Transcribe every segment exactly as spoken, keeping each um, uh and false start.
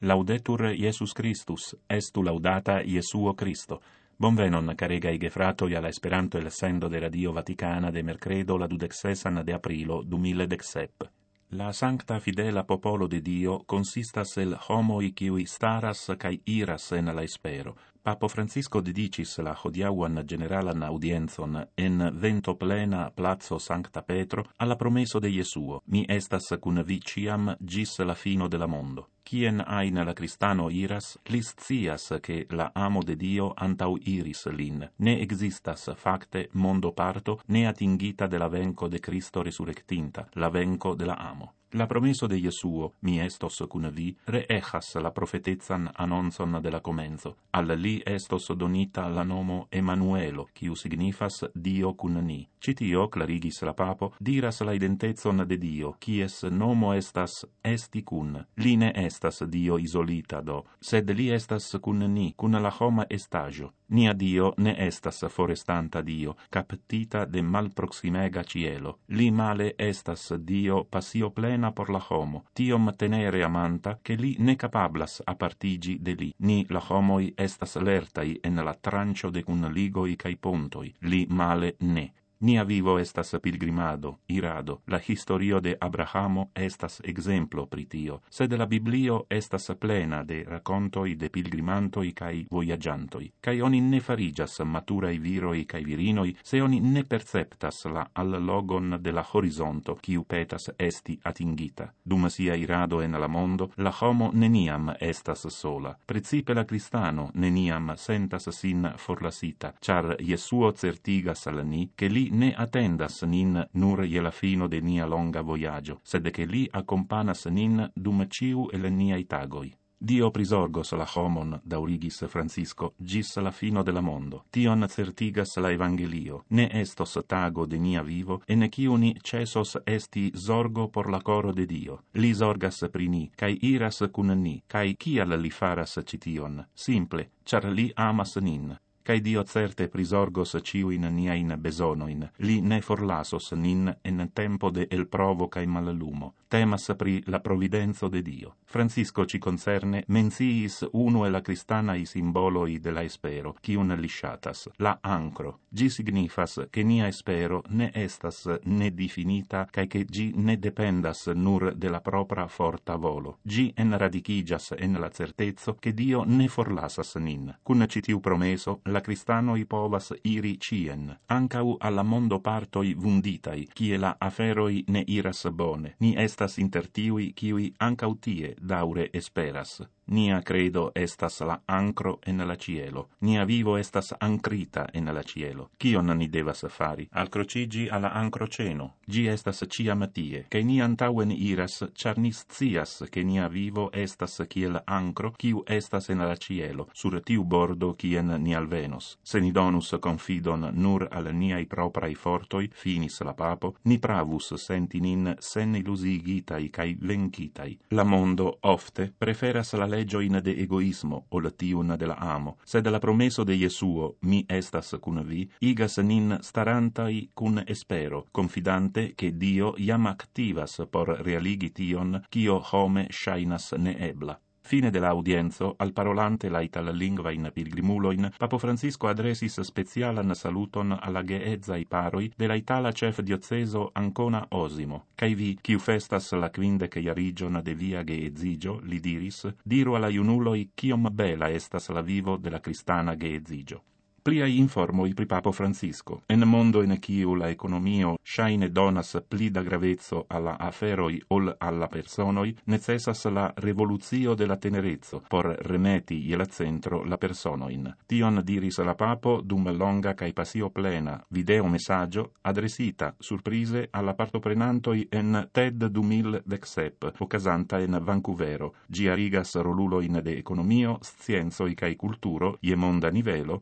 Laudetur Iesus Christus, estu laudata Iesuo Christo. Bonvenon, caregai gefratoi alla Esperanto el sendo de Radio Vaticana de mercredo la dudexesan de aprilo du mille dexsep. La sancta fidela popolo de Dio consistas el homoi kiui staras cae iras en la espero. Papo Francisco dedicis la hodiauan generalan audienzon en vento plena plazo Sancta Petro alla promeso de Iesuo, mi estas cun vi ciam gis la fino de la mondo. Quien ain la Cristano iras, lis scias che la amo de Dio antau iris lin. Ne existas facte mondo parto, ne atingita de la venco de Cristo resurrectinta, la venco de la amo. La promeso de Iesuo, mi estos cun vi, reechas la profetezan annonzon de la comenzo. Al li estos donita la nomo Emanuelo, quiu signifas Dio cun ni. Citio, clarigis la papo, diras la identezon de Dio, quies nomo estas esti cun. Li ne estas Dio isolita do, sed li estas cun ni, cun la homa estajo. Nia Dio ne estas forestanta Dio, captita de mal proximega cielo. Li male estas Dio passio plena por la homo, tiom tenere amanta, che li ne capablas apartigi de li. Ni la homoi estas lertai en la trancio de cun ligoi cae pontoi, li male ne. Nia vivo estas pilgrimado, irado. La historio de Abrahamo estas exemplo pri tio, sed la Biblio estas plena de racontoi de pilgrimantoi cae voyagiantoi. Cae oni ne farigas maturai viroi cae virinoi, se oni ne perceptas la allogon de la horizonto, quiu petas esti atingita. Dum sia irado en la mondo, la homo neniam estas sola. Precipe la Cristano neniam sentas sin forlasita, char Iesuo certigas al ni, che li ne attendas nin nur je la fino de nia longa voyaggio, sed che li accompanas nin dum ciu el niai tagoi. Dio prisorgos la homon, daurigis Francisco, gis la fino de la mondo. Tion certigas la Evangelio. Ne estos tago de nia vivo, en ciu ni cesos esti zorgo por la coro de Dio. Li zorgas pri ni, cae iras cun ni, cae cial li faras cition? Simple, char li amas nin. Cae Dio certe prisorgos ciuin niain besonoin, li ne forlasos nin en tempo de el provo cae mallumo. Temas pri la providenzo de Dio. Francisco ci concerne menciis uno e la cristanae simboloi de la espero, cium lisciatas, la ancro. Gi signifas che nia espero ne estas ne definita, cae che gi ne dependas nur de la propra forta volo. Gi enradicigas en la certezzo che Dio ne forlasas nin. Cun citiu promeso, la Cristanoi povas iri cien, ancau alla mondo partoi vunditai, cie la aferoi ne iras bone. Ni estas inter tiui, kiui ancau tie daure esperas. Nia credo estas la ancro en la cielo. Nia vivo estas ancrita en la cielo. Cion ni devas fari? Alcrocigi alla ancroceno. Gi estas ciam tie. Che ni antauen iras, char ni scias che nia vivo estas kiel ancro, kiu estas en la cielo, sur tiu bordo cien ni alvenos. Se ni donus confidon nur al niai proprai fortoi, finis la papo, ni pravus senti nin sen illusigitai cae vencitai. La mondo ofte preferas la legioin de egoismo o la tiun de la amo, sed la promeso de Iesuo, mi estas cun vi, igas nin starantai cun espero, confidante che Dio iam activas por realigi tion, cio home shainas neebla. Fine de la audienzo, al parolante la itala-lingva in pilgrimuloin, Papo Francisco adresis specialan saluton alla geedzai paroi de la itala chef dioceso Ancona Osimo. Cai vi, quiu festas la quindec iarigion de via geedzigio, li diris, diru alla iunuloi ciom bela estas la vivo de la cristana geedzigio. Pliai informoi pri Papo Francisco. En mondo in ciu la economio shaine donas pli da gravezzo alla aferoi ol alla personoi, necessas la revoluzio de la tenerezzo, por remeti iela centro la personoin. Tion diris la Papo dum longa cae passio plena video messaggio adresita, surprise, alla partoprenantoi en TED du mille dexsep, occasanta en Vancouvero. Gi arigas roluloin de economio, scienzoi cae culturo, ie monda nivelo, pri la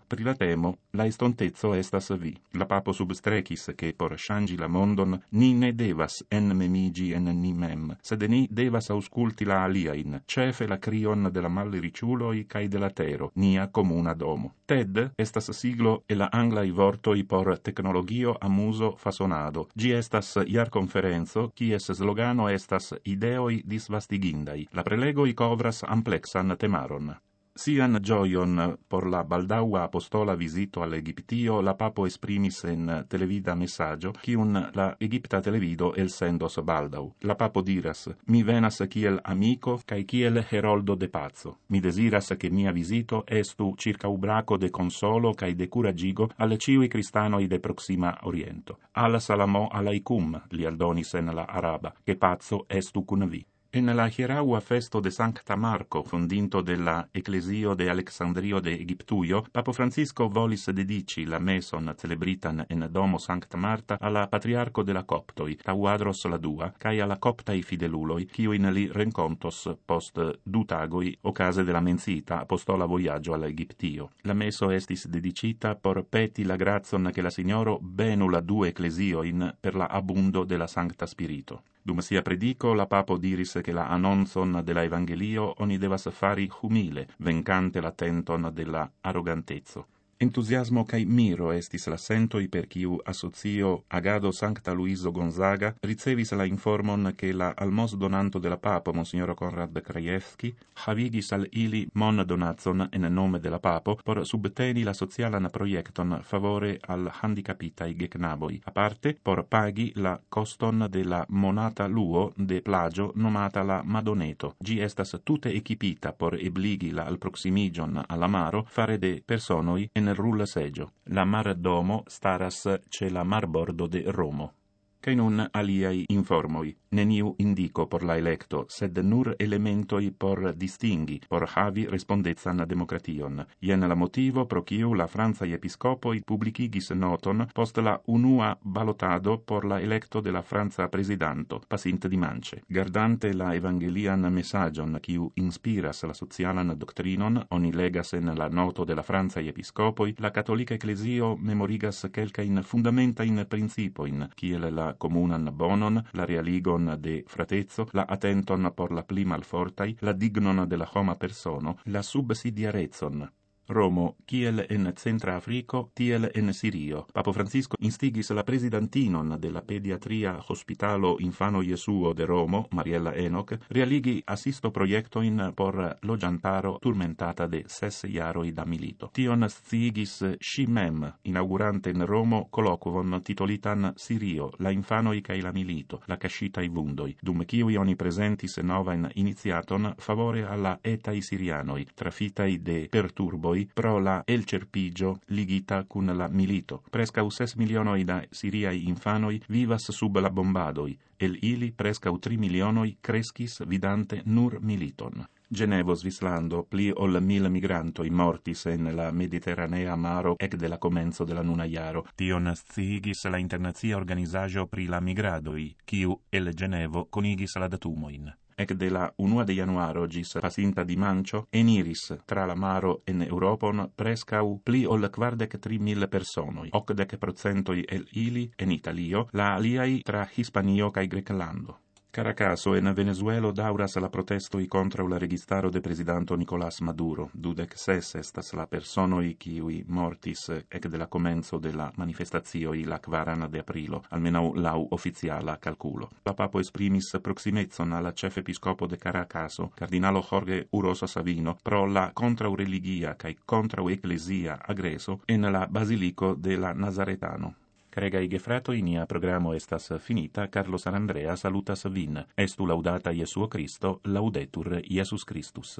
temo, la estontezo estas vi. La papo substrecis che por changi la mondon ni ne devas ennemigi en ni mem, sed ni devas ausculti la aliain, cefe la crion de la malriciuloi cae de la tero, nia comuna domo. TED estas siglo e la anglai vortoi por tecnologio amuso fasonado. Gi estas iar conferenzo, quies slogano estas ideoi disvastigindai. La prelegoi covras amplexan temaron. Sian gioion por la baldaua apostola visito al Egiptio la papo esprimis en televida messaggio, cium la Egipta televido el sendos baldau. La papo diras, mi venas kiel amico, cae kiel heroldo de pazzo. Mi desiras che mia visito estu circa ubraco de consolo cae de curagigo alle ciui cristanoi de Proxima Oriento. Al salamo alaikum, li aldonis en la araba, che pazzo estu cun vi. En la hieraua festo de Sancta Marco, fondinto della Ecclesio de Alexandrio de Egiptuio, Papo Francisco volis dedici la meson celebritan en domo Sancta Marta alla patriarco de la Coptoi, Tauadros la dua, cae alla Coptai fideluloi, quiuin li rencontos post du tagoi ocase de la mensita apostola voyaggio al Egiptio. La meso estis dedicita por peti la grazon che la Signoro benu la due ecclesioin per la abundo de la Sancta Spirito. Dum sia predico, la papo diris che la annonzon de la Evangelio oni devas fari humile, vencante la tenton de la arrogantezo. Entusiasmo cae miro estis la sentoi per quiu associo Agado Sancta Luiso Gonzaga ricevis la informon che la almos donanto de la Papo, Monsignor Konrad Krajewski, havigis al ili mon donazon en nome de la Papo por subteni la socialan proiecton favore al handicapitai geknaboi, aparte por pagi la coston de la monata luo de plagio nomata la Madoneto. Gi estas tute equipita por ebligi la alproximigion alla maro fare de personoi en rulla seggio. La mar domo staras ce la marbordo de Romo. Cae nun aliai informoi. Neniu indico por la electo, sed nur elementoi por distinghi, por havi respondezan democration. Ien la motivo pro quiu la Franzai episcopoi publicigis noton post la unua balotado por la electo de la Franza presidanto, pasint dimanche. Gardante la evangelian messagion quiu inspiras la socialan doctrinon, oni legas en la noto de la Franzai episcopoi, la cattolica ecclesio memorigas quelcain fundamentain principoin, kiel la comunan bonon, la realigon de fratezzo, la attenton por la pli malfortai, la dignon de la homa persono, la subsidiarezon. Romo, kiel en Centra Africo, tiel en Sirio. Papo Francisco instigis la presidantinon de la pediatria hospitalo Infano Jesuo de Romo, Mariella Enoch, realigi assisto proiectoin por logiantaro turmentata de ses jaroi da milito. Tion sciigis si mem, inaugurante in Romo colloquon titolitan Sirio, la infanoi cae la milito, la cascitai vundoi, dum kiui oni presentis novain iniziaton favore alla etai sirianoi, trafitai de perturboi pro la elcerpigio ligita cun la milito. Prescau ses milionoi da siriai infanoi vivas sub la bombadoi, el ili prescau tri milionoi crescis vidante nur militon. Genevo, Svislando, pli ol mil migrantoi mortis en la Mediterranea maro ec de la comenzo de la nuna jaro. Tion sciigis la internazia organizajo pri la migradoi, quiu el Genevo conigis la datumoin. Ec de la unua de januaro gis pasinta dimancio, eniris tra la maro en Europon prescau pli ol quardec tri mil personoi, ocdec procentoi el ili en Italio, la aliai tra Hispanio cae Greclando. Caracaso en Venezuelo dauras la protestoi contra la registaro de presidanto Nicolás Maduro. Dudec ses estas la personoi kiui mortis ec de la comenzo de la manifestazioi la quarana de aprilo, almenau lau oficiala calculo. La papo esprimis proximezzon alla chef episcopo de Caracaso, cardinalo Jorge Urosa Savino, pro la contraureligia cae contrauecclesia agreso en la basilico de la Nazaretano. Caregai gefratoi, nia programo estas finita. Carlos Andrea salutas vin. Estu laudata Jesuo Christo, laudetur Iesus Christus.